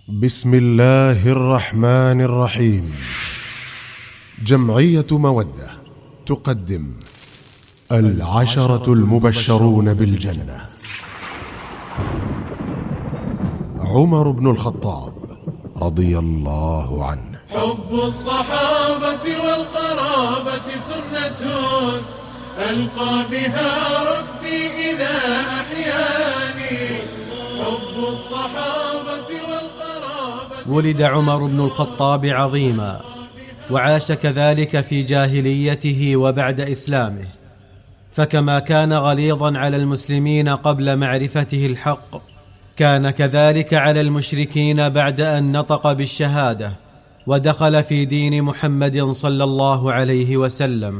بسم الله الرحمن الرحيم. جمعية مودة تقدم 10 المبشرون بالجنة. عمر بن الخطاب رضي الله عنه. حب الصحابة والقرابة سنة ألقى بها ربي إذا أحياني. حب الصحابة والقرابة. ولد عمر بن الخطاب عظيما، وعاش كذلك في جاهليته وبعد إسلامه، فكما كان غليظا على المسلمين قبل معرفته الحق، كان كذلك على المشركين بعد أن نطق بالشهادة ودخل في دين محمد صلى الله عليه وسلم.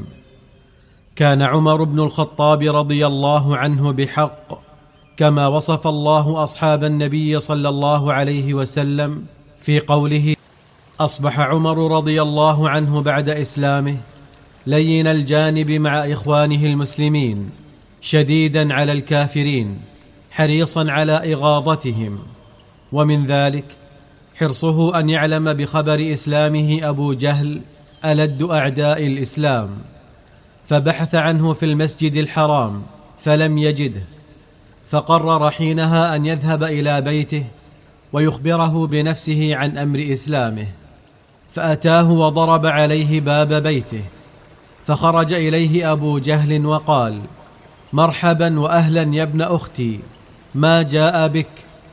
كان عمر بن الخطاب رضي الله عنه بحق كما وصف الله أصحاب النبي صلى الله عليه وسلم في قوله: أصبح عمر رضي الله عنه بعد إسلامه لين الجانب مع إخوانه المسلمين، شديدا على الكافرين، حريصا على إغاظتهم. ومن ذلك حرصه أن يعلم بخبر إسلامه أبو جهل ألد أعداء الإسلام، فبحث عنه في المسجد الحرام فلم يجده، فقرر حينها أن يذهب إلى بيته ويخبره بنفسه عن أمر إسلامه، فأتاه وضرب عليه باب بيته، فخرج إليه أبو جهل وقال: مرحبا وأهلا يا ابن أختي، ما جاء بك؟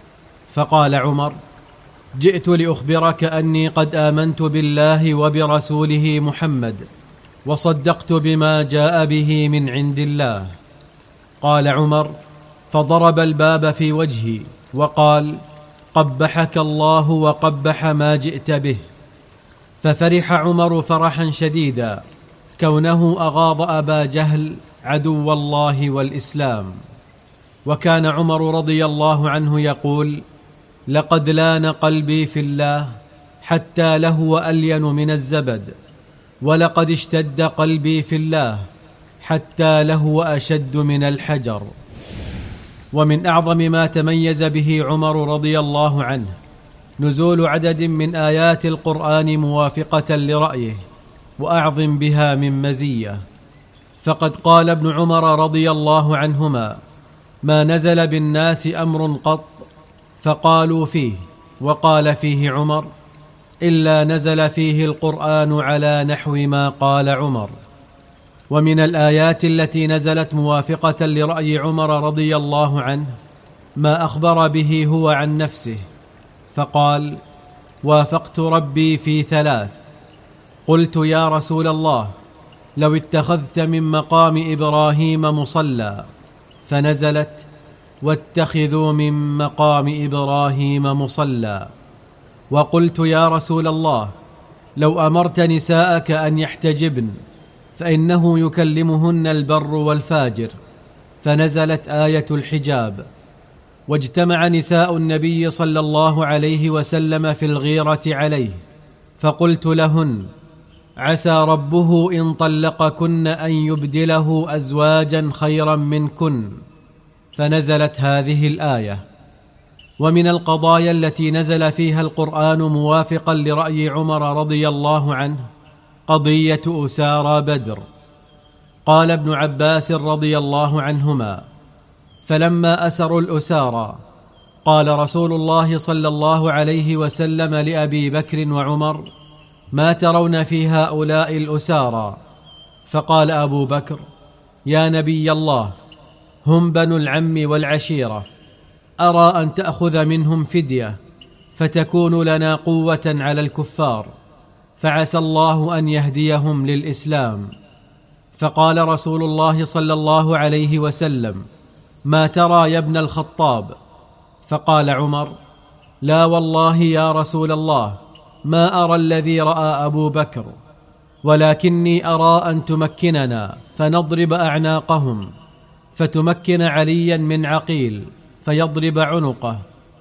فقال عمر: جئت لأخبرك أني قد آمنت بالله وبرسوله محمد، وصدقت بما جاء به من عند الله. قال عمر: فضرب الباب في وجهي وقال: قبحك الله وقبح ما جئت به. ففرح عمر فرحا شديدا كونه أغاض أبا جهل عدو الله والإسلام. وكان عمر رضي الله عنه يقول: لقد لان قلبي في الله حتى لهو ألين من الزبد، ولقد اشتد قلبي في الله حتى لهو أشد من الحجر. ومن أعظم ما تميز به عمر رضي الله عنه نزول عدد من آيات القرآن موافقة لرأيه، وأعظم بها من مزية. فقد قال ابن عمر رضي الله عنهما: ما نزل بالناس أمر قط فقالوا فيه، وقال فيه عمر: إلا نزل فيه القرآن على نحو ما قال عمر. ومن الآيات التي نزلت موافقة لرأي عمر رضي الله عنه ما أخبر به هو عن نفسه، فقال: وافقت ربي في 3. قلت: يا رسول الله، لو اتخذت من مقام إبراهيم مصلى، فنزلت: واتخذوا من مقام إبراهيم مصلى. وقلت: يا رسول الله، لو أمرت نساءك أن يحتجبن، فإنه يكلمهن البر والفاجر، فنزلت آية الحجاب. واجتمع نساء النبي صلى الله عليه وسلم في الغيرة عليه، فقلت لهن: عسى ربه إن طلقكن أن يبدله أزواجا خيرا منكن، فنزلت هذه الآية. ومن القضايا التي نزل فيها القرآن موافقا لرأي عمر رضي الله عنه قضية أسارى بدر. قال ابن عباس رضي الله عنهما: فلما أسروا الأسارى قال رسول الله صلى الله عليه وسلم لأبي بكر وعمر: ما ترون في هؤلاء الأسارى؟ فقال أبو بكر: يا نبي الله، هم بنو العم والعشيرة، أرى أن تأخذ منهم فدية فتكون لنا قوة على الكفار، فعسى الله أن يهديهم للإسلام. فقال رسول الله صلى الله عليه وسلم: ما ترى يا ابن الخطاب؟ فقال عمر: لا والله يا رسول الله، ما أرى الذي رأى أبو بكر، ولكني أرى أن تمكننا فنضرب أعناقهم، فتمكن عليا من عقيل فيضرب عنقه،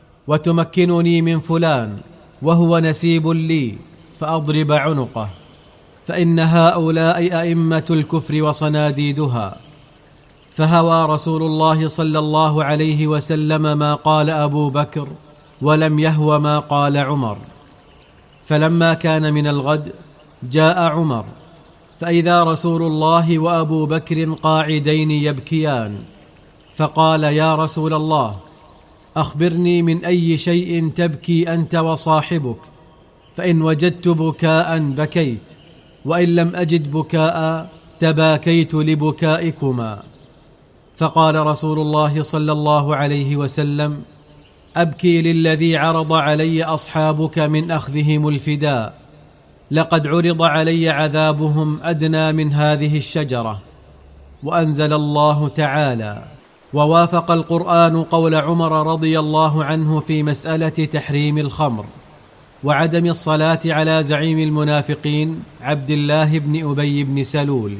وتمكنني من فلان وهو نسيب لي فأضرب عنقه، فإن هؤلاء أئمة الكفر وصناديدها. فهوى رسول الله صلى الله عليه وسلم ما قال أبو بكر ولم يهو ما قال عمر. فلما كان من الغد جاء عمر، فإذا رسول الله وأبو بكر قاعدين يبكيان، فقال: يا رسول الله، أخبرني من أي شيء تبكي أنت وصاحبك، فإن وجدت بكاء بكيت، وإن لم أجد بكاء تباكيت لبكائكما. فقال رسول الله صلى الله عليه وسلم: أبكي للذي عرض علي أصحابك من أخذهم الفداء، لقد عرض علي عذابهم أدنى من هذه الشجرة. وأنزل الله تعالى: ووافق القرآن قول عمر رضي الله عنه في مسألة تحريم الخمر وعدم الصلاة على زعيم المنافقين عبد الله بن أبي بن سلول.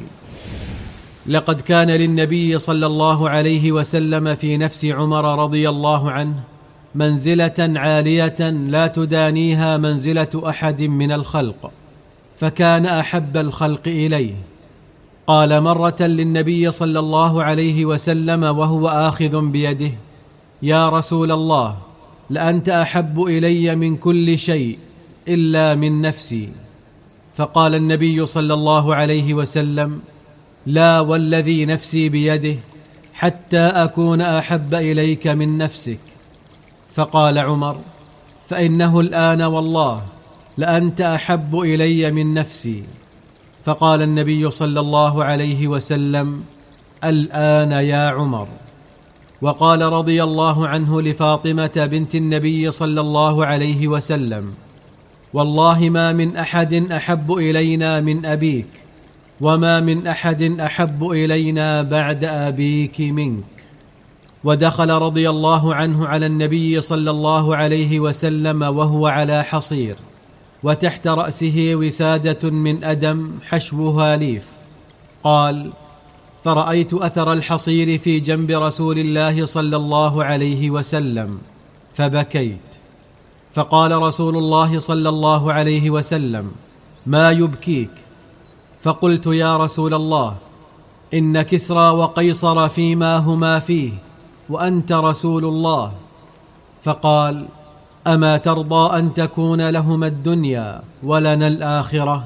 لقد كان للنبي صلى الله عليه وسلم في نفس عمر رضي الله عنه منزلة عالية لا تدانيها منزلة أحد من الخلق، فكان أحب الخلق إليه. قال مرة للنبي صلى الله عليه وسلم وهو آخذ بيده: يا رسول الله، لأنت أحب إلي من كل شيء إلا من نفسي. فقال النبي صلى الله عليه وسلم: لا والذي نفسي بيده، حتى أكون أحب إليك من نفسك. فقال عمر: فإنه الآن والله لأنت أحب إلي من نفسي. فقال النبي صلى الله عليه وسلم: الآن يا عمر. وقال رضي الله عنه لفاطمة بنت النبي صلى الله عليه وسلم: والله ما من أحد أحب إلينا من أبيك، وما من أحد أحب إلينا بعد أبيك منك. ودخل رضي الله عنه على النبي صلى الله عليه وسلم وهو على حصير، وتحت رأسه وسادة من أدم حشوها ليف. قال: فرأيت أثر الحصير في جنب رسول الله صلى الله عليه وسلم فبكيت. فقال رسول الله صلى الله عليه وسلم: ما يبكيك؟ فقلت: يا رسول الله، إن كسرى وقيصر فيما هما فيه، وأنت رسول الله. فقال: أما ترضى أن تكون لهما الدنيا ولنا الآخرة؟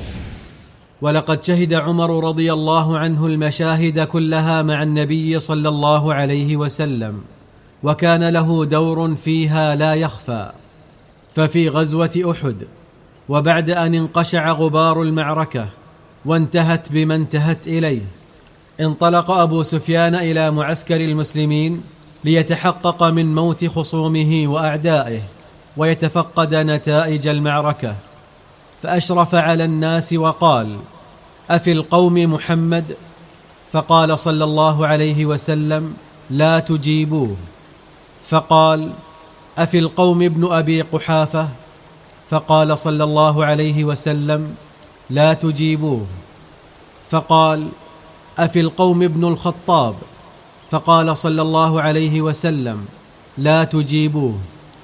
ولقد شهد عمر رضي الله عنه المشاهد كلها مع النبي صلى الله عليه وسلم، وكان له دور فيها لا يخفى. ففي غزوة أحد، وبعد أن انقشع غبار المعركة وانتهت بما انتهت إليه، انطلق أبو سفيان إلى معسكر المسلمين ليتحقق من موت خصومه وأعدائه ويتفقد نتائج المعركة. فأشرف على الناس وقال: أفي القوم محمد؟ فقال صلى الله عليه وسلم: لا تجيبوه. فقال: أفي القوم ابن أبي قحافة؟ فقال صلى الله عليه وسلم: لا تجيبوه. فقال: أفي القوم ابن الخطاب؟ فقال صلى الله عليه وسلم: لا تجيبوه.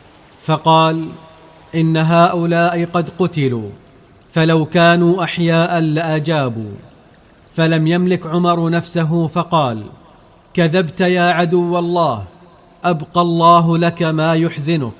فقال: إن هؤلاء قد قتلوا، فلو كانوا أحياء لأجابوا. فلم يملك عمر نفسه فقال: كذبت يا عدو الله، أبقى الله لك ما يحزنك.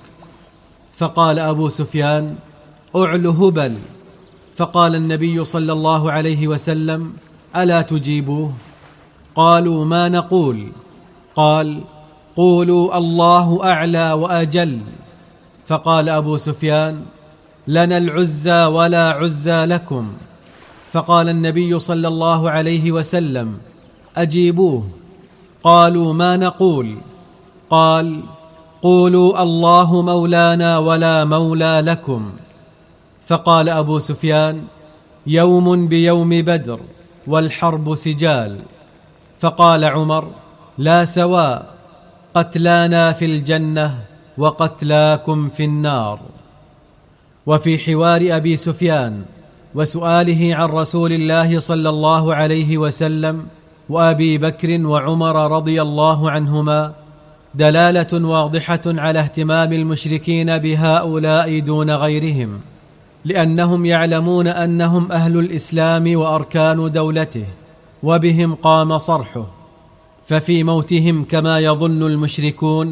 فقال أبو سفيان: أعل هبل. فقال النبي صلى الله عليه وسلم: ألا تجيبوه؟ قالوا: ما نقول؟ قال: قولوا الله أعلى وأجل. فقال أبو سفيان: لنا العزى ولا عزى لكم. فقال النبي صلى الله عليه وسلم: أجيبوه. قالوا: ما نقول؟ قال: قولوا الله مولانا ولا مولى لكم. فقال أبو سفيان: يوم بيوم بدر، والحرب سجال. فقال عمر: لا سواء، قتلانا في الجنة وقتلاكم في النار. وفي حوار أبي سفيان وسؤاله عن رسول الله صلى الله عليه وسلم وأبي بكر وعمر رضي الله عنهما دلالة واضحة على اهتمام المشركين بهؤلاء دون غيرهم، لأنهم يعلمون أنهم أهل الإسلام وأركان دولته، وبهم قام صرحه. ففي موتهم كما يظن المشركون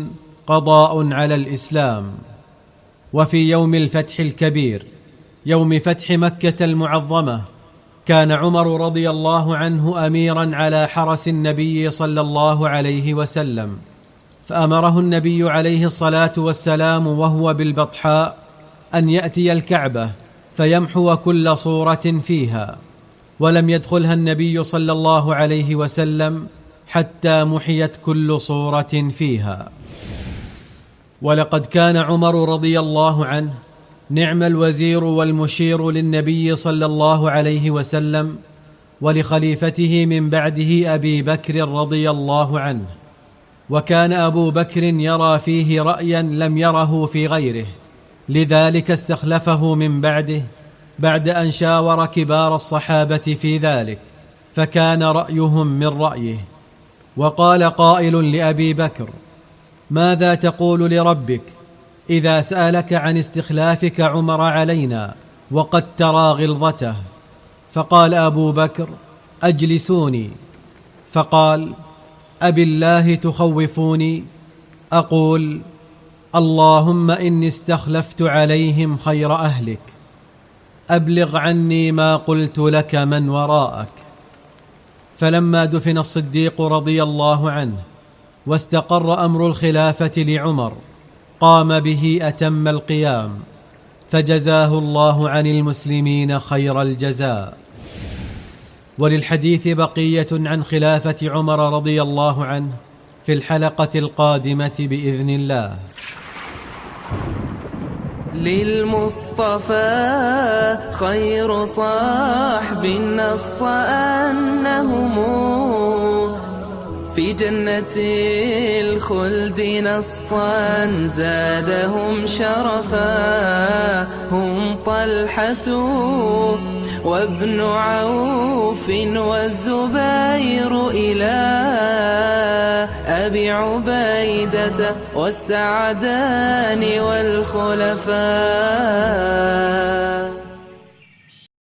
قضاء على الإسلام. وفي يوم الفتح الكبير، يوم فتح مكة المعظمة، كان عمر رضي الله عنه أميرا على حرس النبي صلى الله عليه وسلم، فأمره النبي عليه الصلاة والسلام وهو بالبطحاء أن يأتي الكعبة فيمحو كل صورة فيها، ولم يدخلها النبي صلى الله عليه وسلم حتى محيت كل صورة فيها. ولقد كان عمر رضي الله عنه نعم الوزير والمشير للنبي صلى الله عليه وسلم ولخليفته من بعده أبي بكر رضي الله عنه. وكان أبو بكر يرى فيه رأيا لم يره في غيره، لذلك استخلفه من بعده بعد أن شاور كبار الصحابة في ذلك، فكان رأيهم من رأيه. وقال قائل لأبي بكر: ماذا تقول لربك إذا سألك عن استخلافك عمر علينا وقد ترى غلظته؟ فقال أبو بكر: أجلسوني. فقال: أبي الله تخوفوني؟ أقول: اللهم إني استخلفت عليهم خير أهلك، أبلغ عني ما قلت لك من وراءك. فلما دفن الصديق رضي الله عنه واستقر أمر الخلافة لعمر، قام به أتم القيام، فجزاه الله عن المسلمين خير الجزاء. وللحديث بقية عن خلافة عمر رضي الله عنه في الحلقة القادمة بإذن الله. للمصطفى خير صاحب نص أنهم في جنة الخلد نصا زادهم شرفا، هم طلحة وابن عوف والزبير إلى أبي عبيدة والسعدان والخلفاء.